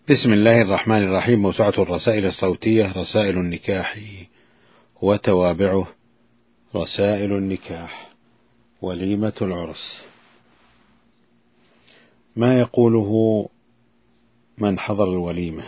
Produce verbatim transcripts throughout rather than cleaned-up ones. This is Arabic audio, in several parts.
بسم الله الرحمن الرحيم. موسوعة الرسائل الصوتية، رسائل النكاح وتوابعه. رسائل النكاح: وليمة العرس. ما يقوله من حضر الوليمة.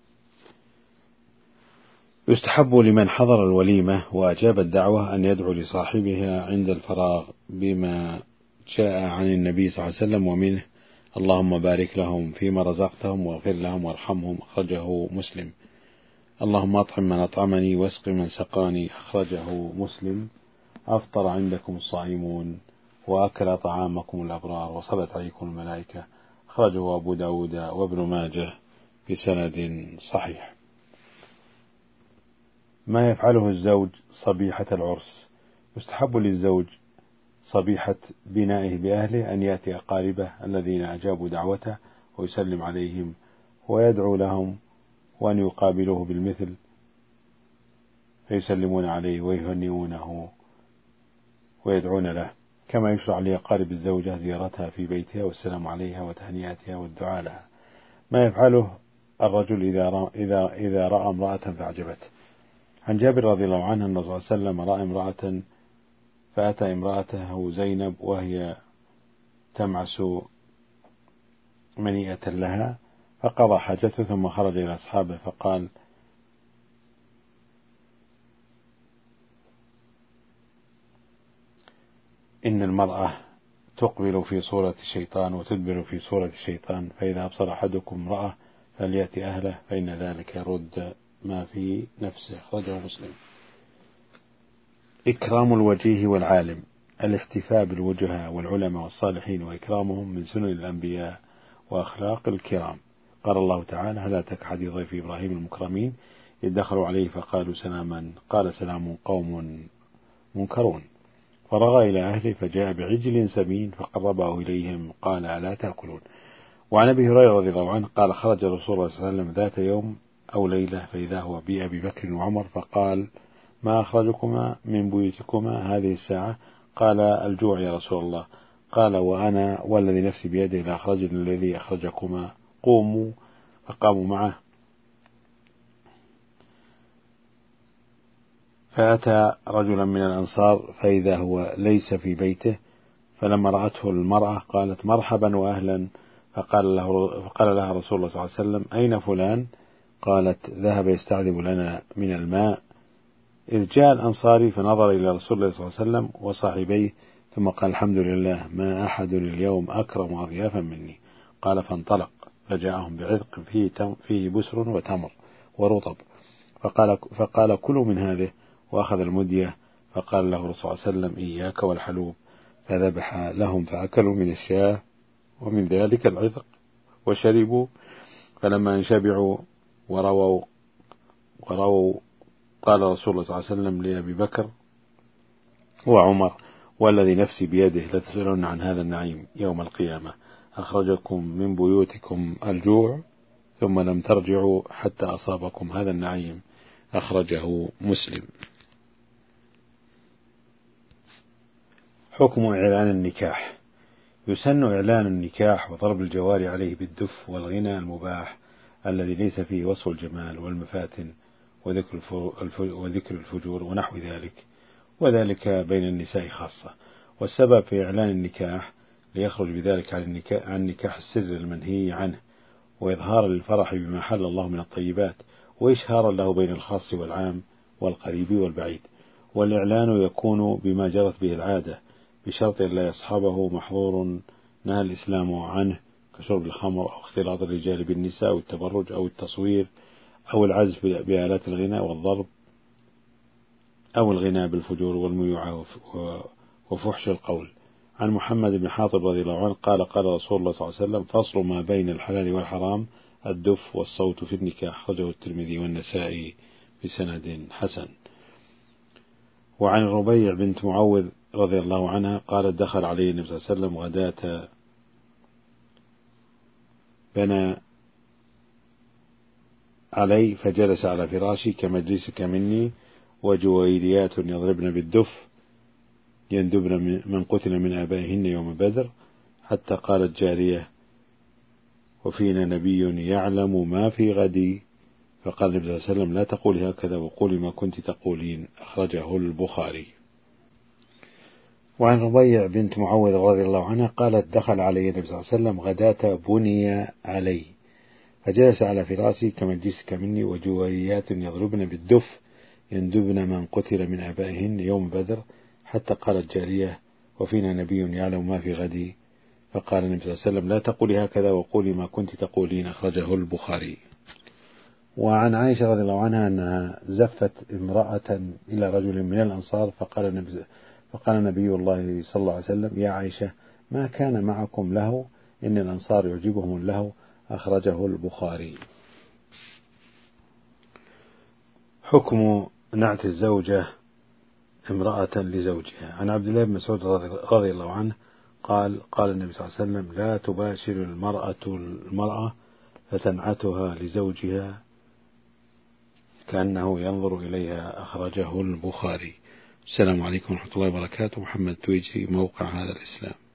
يستحب لمن حضر الوليمة وأجاب الدعوة أن يدعو لصاحبها عند الفراغ بما جاء عن النبي صلى الله عليه وسلم ومنه: اللهم بارك لهم فيما رزقتهم واغفر لهم وارحمهم. أخرجه مسلم. اللهم أطعم من أطعمني واسق من سقاني. أخرجه مسلم. أفطر عندكم الصائمون وأكل طعامكم الأبرار وصلت عليكم الملائكة. أخرجه أبو داود وابن ماجه بسند صحيح. ما يفعله الزوج صبيحة العرس. يستحب للزوج صبيحة بنائه بأهله أن يأتي أقاربه الذين أجابوا دعوته ويسلم عليهم ويدعو لهم، وأن يقابلوه بالمثل فيسلمون عليه ويهنئونه ويدعون له، كما يشرع لأقارب الزوجة زيارتها في بيتها والسلام عليها وتهنئتها والدعاء لها. ما يفعله الرجل إذا رأى, إذا, إذا رأى امرأة فأعجبته. عن جابر رضي الله عنه أن الرسول صلى الله عليه وسلم رأى امرأة فأتى امرأته زينب وهي تمعس منيئة لها، فقضى حاجته ثم خرج إلى أصحابه فقال: إن المرأة تقبل في صورة الشيطان وتدبر في صورة الشيطان، فإذا أبصر أحدكم امرأة فليأتي أهله فإن ذلك يرد ما في نفسه. أخرجه مسلم. إكرام الوجيه والعالم. الاحتفاء بالوجهاء والعلماء والصالحين وإكرامهم من سنن الأنبياء وأخلاق الكرام. قال الله تعالى: هل أتاك حديث ضيف إبراهيم المكرمين إذ دخلوا عليه فقالوا سلاما قال سلام قوم منكرون. فرغى إلى أهله فجاء بعجل سمين فقربه إليهم قال: ألا تأكلون. وعن أبي هريرة رضي الله عنه قال: خرج رسول الله صلى الله عليه وسلم ذات يوم أو ليلة فإذا هو بأبي بكر وعمر فقال: ما أخرجكما من بيوتكما هذه الساعة؟ قال: الجوع يا رسول الله. قال: وأنا والذي نفسي بيده لأخرجني الذي أخرجكما. قوموا. فقاموا معه، فأتى رجلا من الأنصار فإذا هو ليس في بيته، فلما رأته المرأة قالت: مرحبا وأهلا. فقال, له فقال لها رسول الله صلى الله عليه وسلم: أين فلان؟ قالت: ذهب يستعذب لنا من الماء. إذ جاء الأنصاري فنظر إلى رسول الله صلى الله عليه وسلم وصاحبيه ثم قال: الحمد لله، ما أحد اليوم أكرم أضيافا مني. قال: فانطلق فجاءهم بعذق فيه, فيه بسر وتمر ورطب، فقال, فقال: كلوا من هذه، وأخذ المدية. فقال له الرسول صلى الله عليه وسلم: إياك والحلوب. فذبح لهم فأكلوا من الشاة ومن ذلك العذق وشربوا. فلما أن شبعوا ورووا ورووا قال رسول الله صلى الله عليه وسلم لأبي بكر وعمر: والذي نفسي بيده لتسألون عن هذا النعيم يوم القيامة. أخرجكم من بيوتكم الجوع ثم لم ترجعوا حتى أصابكم هذا النعيم. أخرجه مسلم. حكم إعلان النكاح. يسن إعلان النكاح وضرب الجوار عليه بالدف والغنى المباح الذي ليس فيه وصف الجمال والمفاتن وذكر الفجور ونحو ذلك، وذلك بين النساء خاصة. والسبب في إعلان النكاح ليخرج بذلك عن نكاح السر المنهي عنه، وإظهار للفرح بما حل الله من الطيبات، وإشهارا له بين الخاص والعام والقريب والبعيد. والإعلان يكون بما جرت به العادة بشرط لا يصحبه محظور نهى الإسلام عنه كشرب الخمر أو اختلاط الرجال بالنساء أو التبرج أو التصوير أو العزف بآلات الغناء والضرب أو الغناء بالفجور والميوعة وفحش القول. عن محمد بن حاطب رضي الله عنه قال: قال رسول الله صلى الله عليه وسلم: فصل ما بين الحلال والحرام الدف والصوت في النكاح. أخرجه الترمذي والنسائي بسند حسن. وعن الربيع بنت معوذ رضي الله عنها قالت: دخل عليه النبي صلى الله عليه وسلم غداة بنى علي فجلس على فراشي كمجلسك مني وجويريات يضربن بالدف يندبن من قتل من آبائهن يوم بدر، حتى قالت جارية وفينا نبي يعلم ما في غد، فقال النبي صلى الله عليه وسلم لا تقولي هكذا وقولي ما كنت تقولين، أخرجه البخاري. وعن ربيع بنت معوذ رضي الله عنها قالت دخل علي النبي صلى الله عليه وسلم غداة بني علي، فجلس على فراسي كمجلسك مني، وجويات يضربن بالدف يندبن من قتل من آبائهن يوم بدر، حتى قالت جارية وفينا نبي يعلم ما في غد، فقال النبي صلى الله عليه وسلم لا تقولي هكذا وقولي ما كنت تقولين، أخرجه البخاري. وعن عائشة رضي الله عنها أنها زفت امرأة إلى رجل من الأنصار، فقال النبي, فقال نبي الله صلى الله عليه وسلم يا عائشة ما كان معكم له، إن الأنصار يعجبهم اللهو، أخرجه البخاري. حكم نعت الزوجة امرأة لزوجها. عن عبد الله بن مسعود رضي الله عنه قال قال النبي صلى الله عليه وسلم لا تباشر المرأة المرأة فتنعتها لزوجها كأنه ينظر إليها، أخرجه البخاري. السلام عليكم ورحمة الله وبركاته. محمد تويجي، موقع هذا الإسلام.